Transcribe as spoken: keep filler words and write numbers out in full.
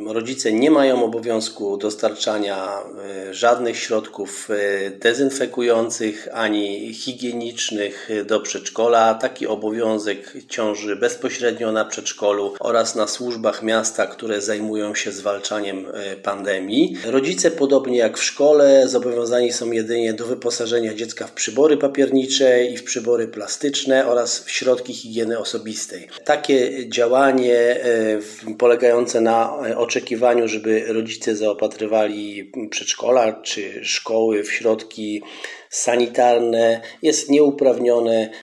rodzice nie mają obowiązku dostarczania żadnych środków dezynfekujących ani higienicznych do przedszkola. Taki obowiązek ciąży bezpośrednio na przedszkolu oraz na służbach miasta, które zajmują się zwalczaniem pandemii. Rodzice, podobnie jak w szkole, zobowiązani są jedynie do wyposażenia dziecka w przybory papiernicze i w przybory plastyczne oraz w środki higieny osobistej. Takie działanie polegające na oczekiwaniu, żeby rodzice zaopatrywali przedszkola czy szkoły w środki sanitarne jest nieuprawnione,